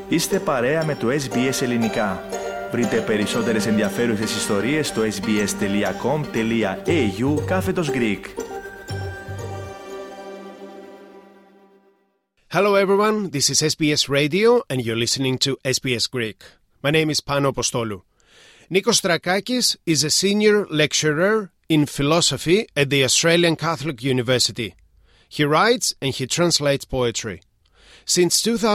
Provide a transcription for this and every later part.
Είστε παρέα με το SBS Ελληνικά. Βρείτε περισσότερες ενδιαφέρουσες ιστορίες στο sbs.com.au/Greek. Hello everyone, this is SBS Radio and you're listening to SBS Greek. My name is Pano Apostolou. Nikos Trakakis is a senior lecturer in philosophy at the Australian Catholic University. He writes and he translates poetry. Since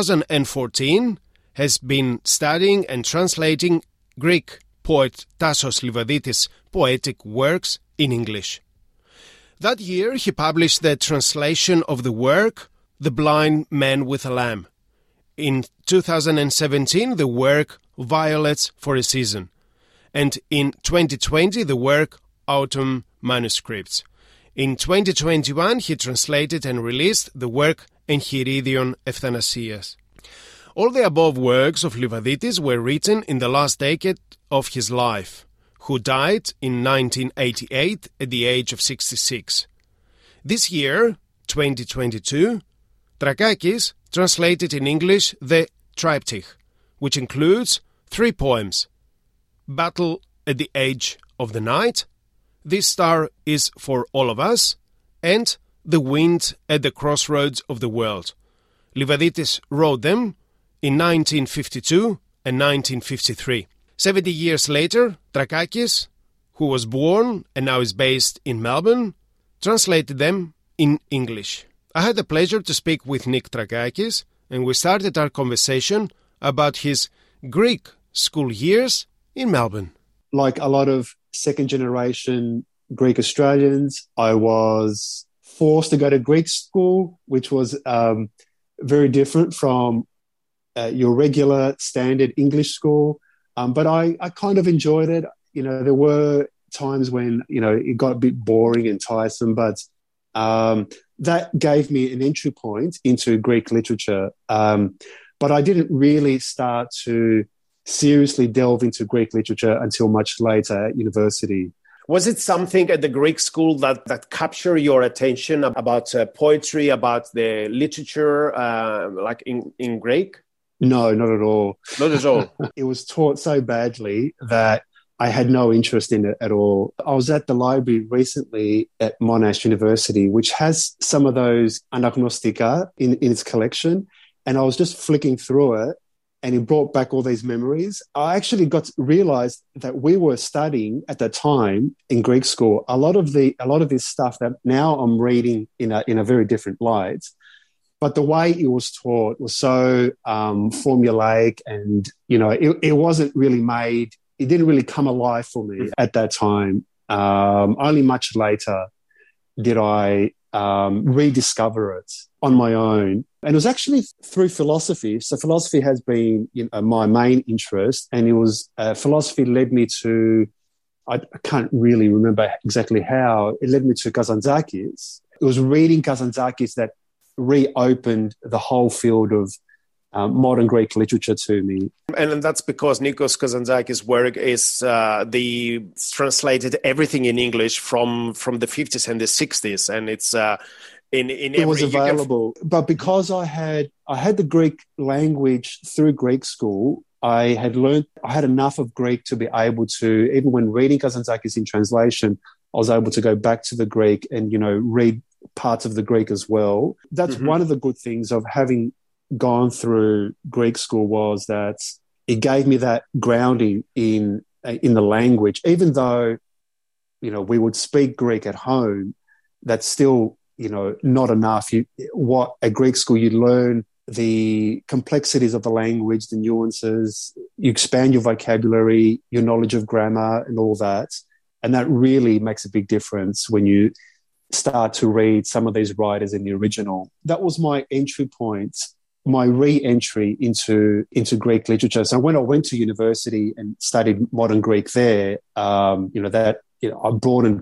2014, has been studying and translating Greek poet Tassos Livaditis' poetic works in English. That year, he published the translation of the work The Blind Man with a Lamb. In 2017, the work Violets for a Season. And in 2020, the work Autumn Manuscripts. In 2021, he translated and released the work Enchiridion Ευτανασίας. All the above works of Livaditis were written in the last decade of his life, who died in 1988 at the age of 66. This year, 2022, Trakakis translated in English the Triptych, which includes 3 poems: Battle at the Edge of the Night, This Star is for All of Us, and The Wind at the Crossroads of the World. Livaditis wrote them in 1952 and 1953. 70 years later, Trakakis, who was born and now is based in Melbourne, translated them in English. I had the pleasure to speak with Nick Trakakis, and we started our conversation about his Greek school years in Melbourne. Like a lot of second-generation Greek Australians, I was forced to go to Greek school, which was very different from your regular standard English school. But I kind of enjoyed it. You know, there were times when, you know, it got a bit boring and tiresome, but that gave me an entry point into Greek literature. But I didn't really start to seriously delve into Greek literature until much later at university. Was it something at the Greek school that captured your attention about poetry, about the literature, like in Greek? No, not at all. Not at all. It was taught so badly that I had no interest in it at all. I was at the library recently at Monash University, which has some of those anagnostica in its collection, and I was just flicking through it, and it brought back all these memories. I actually realized that we were studying at the time in Greek school a lot of this stuff that now I'm reading in a very different light. But the way it was taught was so formulaic, and you know, it wasn't really made. It didn't really come alive for me at that time. Only much later did I rediscover it on my own. And it was actually through philosophy. So philosophy has been, you know, my main interest. And it was philosophy led me to, I can't really remember exactly how, it led me to Kazantzakis. It was reading Kazantzakis that reopened the whole field of modern Greek literature to me. And that's because Nikos Kazantzakis' work is translated everything in English from the 50s and the 60s, and it's it was available. But because I had the Greek language through Greek school, I had enough of Greek to be able to, even when reading Kazantzakis in translation, I was able to go back to the Greek and, you know, read parts of the Greek as well. That's one of the good things of having gone through Greek school, was that it gave me that grounding in the language. Even though, you know, we would speak Greek at home, that's still, you know, not enough. At Greek school, you learn the complexities of the language, the nuances, you expand your vocabulary, your knowledge of grammar and all that. And that really makes a big difference when you start to read some of these writers in the original. That was my entry point, my re-entry into Greek literature. So when I went to university and studied modern Greek there, you know, that, you know, I broadened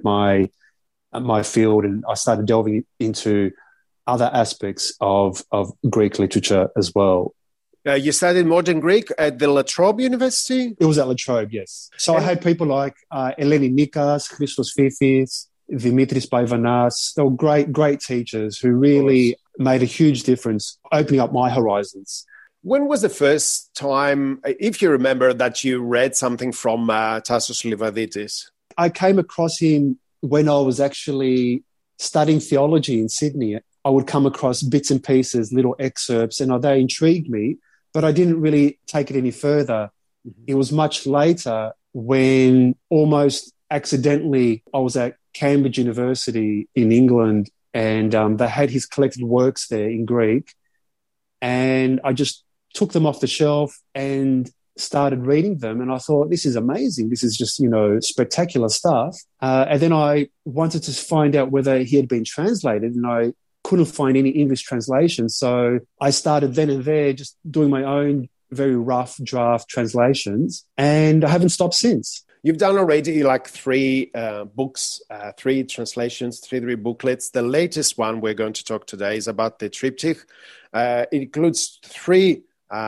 my field, and I started delving into other aspects of Greek literature as well. You studied modern Greek at the La Trobe University? It was at La Trobe, yes. So I had people like Eleni Nikas, Christos Fifis, Dimitris Paivanas. They were great teachers who really made a huge difference, opening up my horizons. When was the first time, if you remember, that you read something from Tasos Livadidis? I came across him when I was actually studying theology in Sydney. I would come across bits and pieces, little excerpts, and they intrigued me, but I didn't really take it any further. Mm-hmm. It was much later when almost accidentally I was at Cambridge University in England, and they had his collected works there in Greek, and I just took them off the shelf and started reading them, and I thought, this is amazing. This is just, spectacular stuff. And then I wanted to find out whether he had been translated, and I couldn't find any English translation. So I started then and there just doing my own very rough draft translations, and I haven't stopped since. You've done already like 3 books, 3 translations, 3 booklets. The latest one we're going to talk today is about the triptych. It includes 3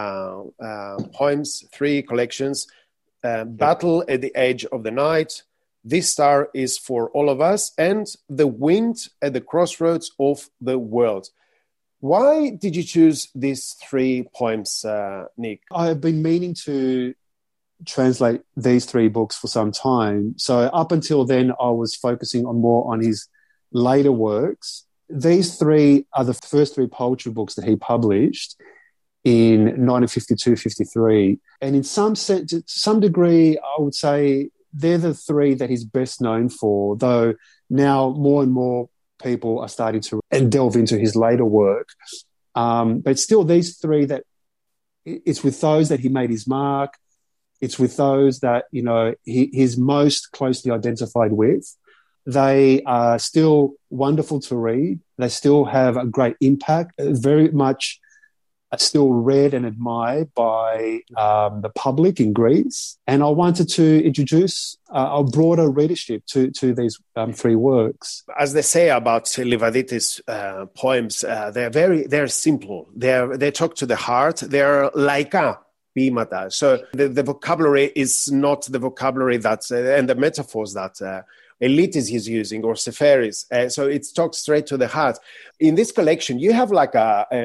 poems, 3 collections, Battle at the Edge of the Night, This Star is for All of Us, and The Wind at the Crossroads of the World. Why did you choose these 3 poems, Nick? I've been meaning to translate these 3 books for some time. So up until then, I was focusing more on his later works. These 3 are the first 3 poetry books that he published in 1952-53. And in some sense, to some degree, I would say they're the 3 that he's best known for, though now more and more people are starting to delve into his later work. But still, these 3 that it's with those that he made his mark. It's with those that, he's most closely identified with. They are still wonderful to read. They still have a great impact, very much still read and admired by the public in Greece. And I wanted to introduce a broader readership to these 3 works. As they say about Livadidis' poems, they're simple. They talk to the heart. They're laika ποίηματα. So the vocabulary is not the vocabulary and the metaphors that Elitis is using or Seferis. So it talks straight to the heart. In this collection, you have like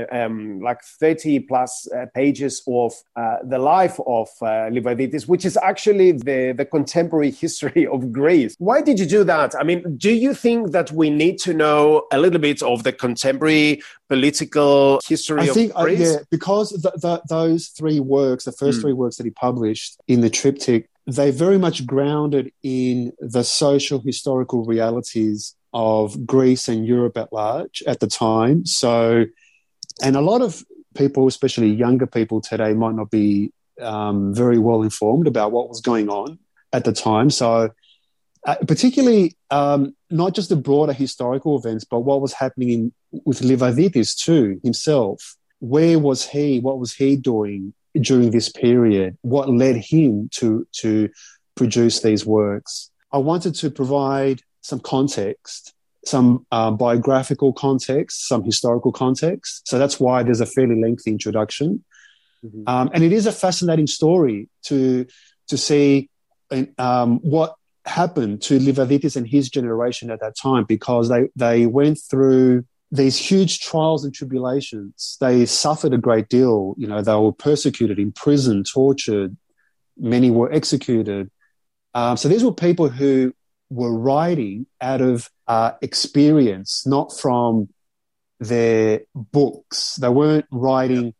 30 plus pages of the life of Livadidis, which is actually the contemporary history of Greece. Why did you do that? I mean, do you think that we need to know a little bit of the contemporary political history of Greece? Yeah, because those 3 works, the first 3 works that he published in the triptych, they very much grounded in the social historical realities of Greece and Europe at large at the time. So, and a lot of people, especially younger people today, might not be very well informed about what was going on at the time. So, particularly not just the broader historical events, but what was happening with Livadidis too himself. Where was he? What was he doing during this period? What led him to produce these works? I wanted to provide some context, some biographical context, some historical context. So that's why there's a fairly lengthy introduction. Mm-hmm. And it is a fascinating story to see what happened to Livadidis and his generation at that time, because they went through these huge trials and tribulations. They suffered a great deal. They were persecuted, imprisoned, tortured. Many were executed. So these were people who were writing out of experience, not from their books. They weren't writing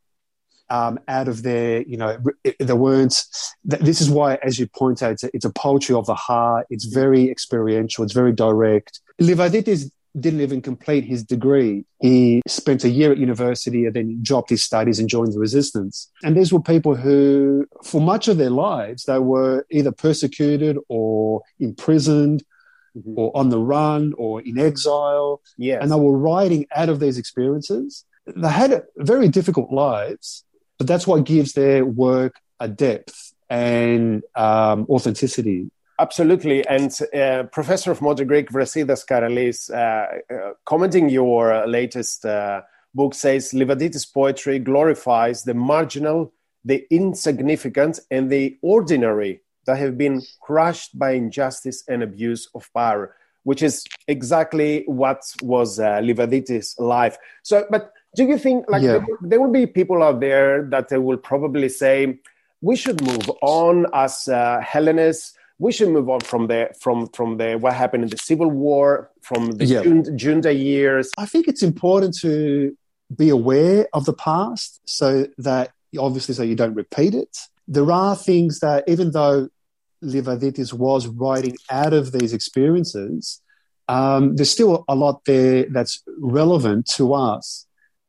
out of their, they weren't. This is why, as you point out, it's a poetry of the heart. It's very experiential. It's very direct. Livadidis didn't even complete his degree. He spent a year at university and then dropped his studies and joined the resistance. And these were people who, for much of their lives, they were either persecuted or imprisoned, mm-hmm. or on the run or in exile. Yes. And they were writing out of these experiences. They had very difficult lives, but that's what gives their work a depth and authenticity. Absolutely. And Professor of Modern Greek, Vrasidas Karalis, commenting your latest book, says Livadidis' poetry glorifies the marginal, the insignificant, and the ordinary that have been crushed by injustice and abuse of power, which is exactly what was Livadidis' life. So, but Do you think there will be people out there that will probably say, we should move on as Hellenists. We should move on from the what happened in the Civil War, from the Junta years. I think it's important to be aware of the past so you don't repeat it. There are things that, even though Livaditis was writing out of these experiences, there's still a lot there that's relevant to us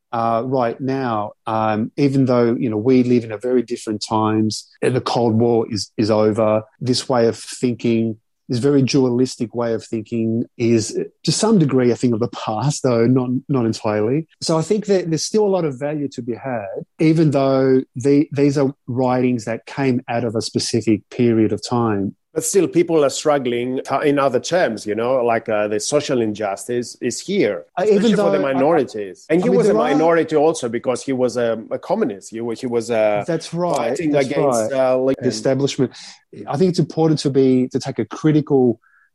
right now, even though, we live in a very different times. The Cold War is over. This way of thinking, this very dualistic way of thinking, is to some degree a thing of the past, though not entirely. So I think that there's still a lot of value to be had, even though these are writings that came out of a specific period of time. But still, people are struggling in other terms, like the social injustice is here, especially for the minorities. And he was a minority also because he was a communist. He was that's right. Fighting against the establishment. I think it's important to take a critical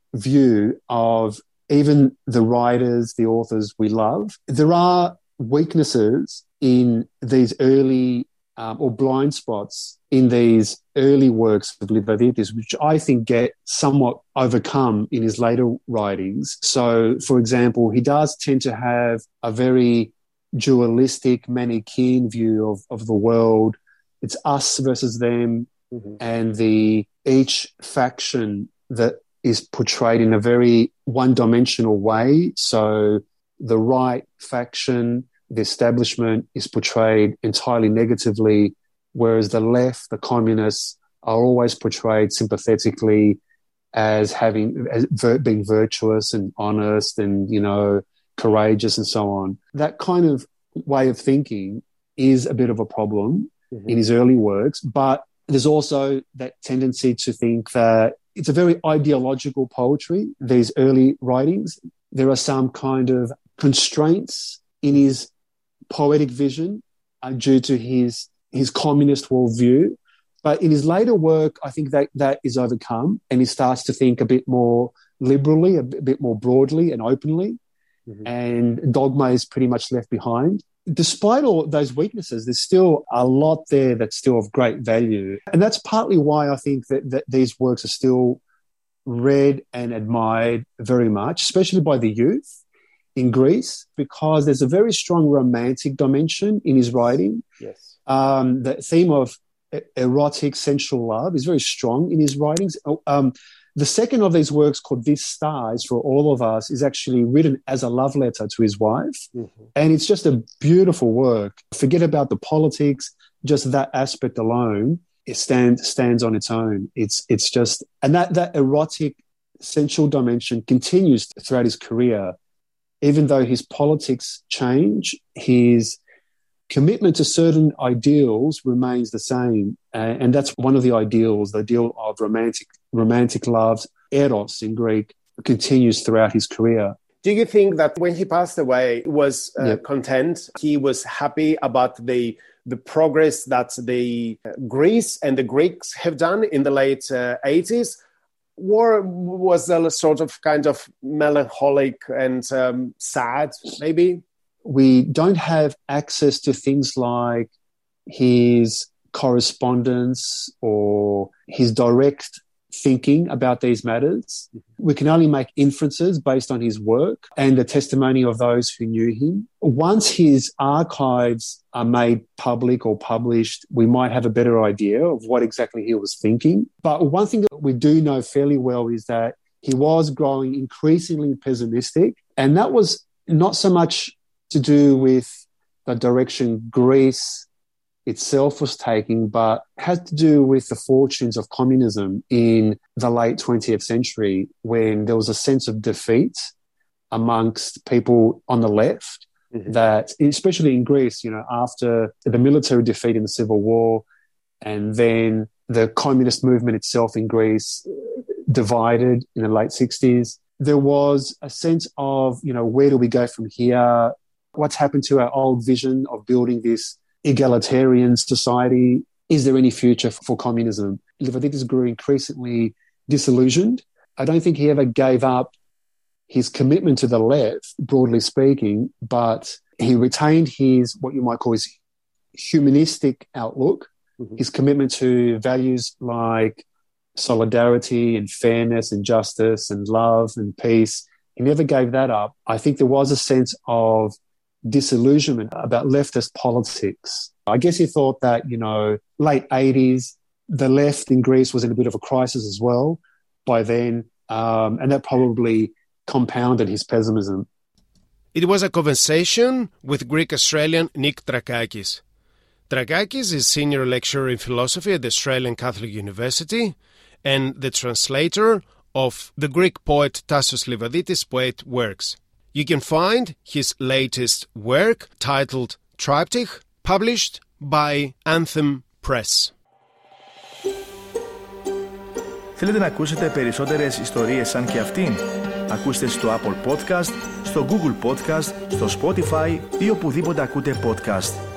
view of even the writers, the authors we love. There are weaknesses in these early or blind spots in these early works of Livaditis, which I think get somewhat overcome in his later writings. So, for example, he does tend to have a very dualistic, Manichaean view of the world. It's us versus them, and each faction that is portrayed in a very one-dimensional way. So the right faction, the establishment, is portrayed entirely negatively, whereas the left, the communists, are always portrayed sympathetically as being virtuous and honest and, courageous and so on. That kind of way of thinking is a bit of a problem in his early works, but there's also that tendency to think that it's a very ideological poetry, these early writings. There are some kind of constraints in his poetic vision due to his communist worldview. But in his later work, I think that is overcome, and he starts to think a bit more liberally, a bit more broadly and openly, and dogma is pretty much left behind. Despite all those weaknesses, there's still a lot there that's still of great value. And that's partly why I think that these works are still read and admired very much, especially by the youth in Greece, because there's a very strong romantic dimension in his writing. Yes. The theme of erotic, sensual love is very strong in his writings. The second of these works, called This Star Is For All of Us, is actually written as a love letter to his wife. And it's just a beautiful work. Forget about the politics, just that aspect alone, it stands on its own. It's just, and that erotic, sensual dimension continues throughout his career. Even though his politics change, his commitment to certain ideals remains the same. And that's one of the ideals, the ideal of romantic love, eros in Greek, continues throughout his career. Do you think that when he passed away, he was content? He was happy about the progress that the Greece and the Greeks have done in the late 80s? Or was there a sort of kind of melancholic and sad, maybe? We don't have access to things like his correspondence or his direct thinking about these matters. We can only make inferences based on his work and the testimony of those who knew him. Once his archives are made public or published, we might have a better idea of what exactly he was thinking. But one thing that we do know fairly well is that he was growing increasingly pessimistic, and that was not so much to do with the direction Greece itself was taking, but had to do with the fortunes of communism in the late 20th century, when there was a sense of defeat amongst people on the left, that, especially in Greece, after the military defeat in the Civil War, and then the communist movement itself in Greece divided in the late 60s, there was a sense of, where do we go from here? What's happened to our old vision of building this egalitarian society? Is there any future for communism? Livaditis grew increasingly disillusioned. I don't think he ever gave up his commitment to the left, broadly speaking, but he retained his, what you might call his humanistic outlook, his commitment to values like solidarity and fairness and justice and love and peace. He never gave that up. I think there was a sense of disillusionment about leftist politics. I guess he thought that, late 80s, the left in Greece was in a bit of a crisis as well by then, and that probably compounded his pessimism. It was a conversation with Greek-Australian Nick Drakakis. Drakakis is senior lecturer in philosophy at the Australian Catholic University and the translator of the Greek poet Tassos Livaditis' poet works. You can find his latest work titled Triptych, published by Anthem Press. Θέλετε να ακούσετε περισσότερες ιστορίες σαν και αυτήν? Ακούστε στο Apple Podcast, στο Google Podcast, στο Spotify ή οπουδήποτε ακούτε podcast.